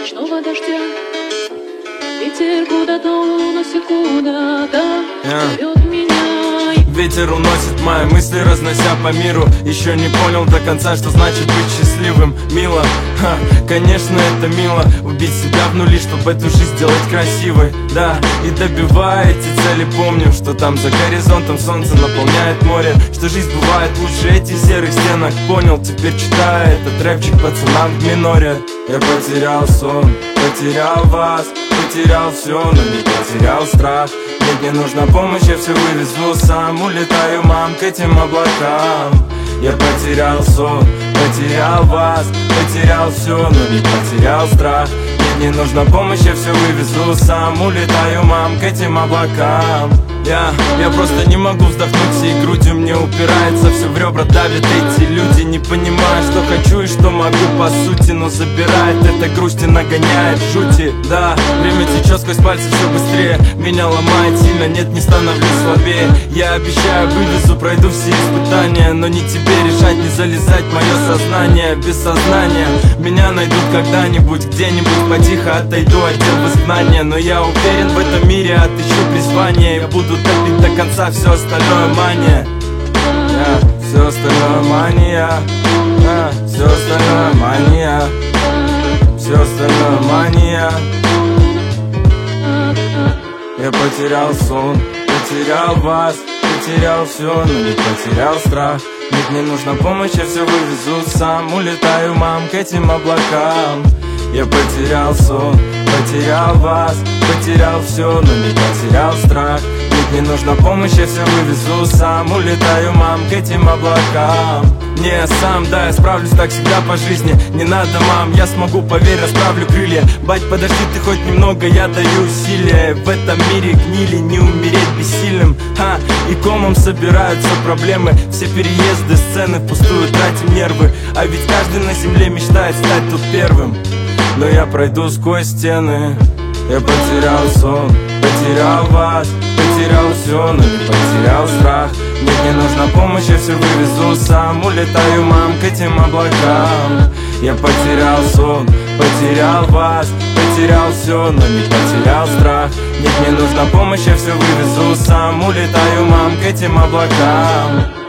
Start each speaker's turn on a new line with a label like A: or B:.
A: ночного дождя. Ветер куда-то уносит куда-то, зовет меня.
B: Ветер уносит мои мысли, разнося по миру. Еще не понял до конца, что значит быть счастливым. Мило, конечно, это мило. Убить себя в нули, чтобы эту жизнь сделать красивой. Да, и добивая эти цели, помню, что там за горизонтом солнце наполняет море, что жизнь бывает лучше этих серых стенок. Понял, теперь читаю этот рэпчик пацанам в миноре. Я потерял сон, потерял вас, потерял все, но не потерял страх. Мне не нужна помощь, я все вывезу сам. Улетаю, мам, к этим облакам. Я потерял сон, потерял вас, потерял все, но не потерял страх. Мне не нужна помощь, я все вывезу сам. Улетаю, мам, к этим облакам. Я просто не могу вздохнуть всей грудью, мне упирается все в ребра, давят эти люди. Не понимаю, что хочу и что могу по сути, но забирает эта грусть и нагоняет жути. Да, время течет сквозь пальцы все быстрее, меня ломает сильно, нет, не становлюсь слабее. Я обещаю, вывезу, пройду все испытания, но не тебе решать, не залезать в мое сознание. Без сознания меня найдут когда-нибудь, где-нибудь потихо отойду, отдел в изгнание. Но я уверен, в этом мире отыщу призвание, я буду топить до конца, все остальное мания. Все остальное мания. Все остальное мания. Все остальное мания. Я потерял сон, потерял вас, потерял все, но не потерял страх. Ведь мне нужна помощь, я все вывезу сам. Улетаю, мам, к этим облакам. Я потерял сон, потерял вас, потерял все, но не потерял страх. Ведь мне нужна помощь, я все вывезу сам. Улетаю, мам, к этим облакам. Не сам, да, я справлюсь так всегда по жизни. Не надо, мам, я смогу, поверь, расправлю крылья. Бать, подожди ты хоть немного, я даю усилия. В этом мире гнили, не умереть бессильным. И комом собираются проблемы. Все переезды, сцены, впустую тратим нервы. А ведь каждый на земле мечтает стать тут первым. Но я пройду сквозь стены. Я потерял сон, потерял вас, потерял все, но не потерял страх. Мне не нужна помощь, я все вывезу сам. Улетаю, мам, к этим облакам. Я потерял сон, потерял вас, потерял все, но не потерял страх. Мне не нужна помощь, я все вывезу сам. Улетаю, мам, к этим облакам.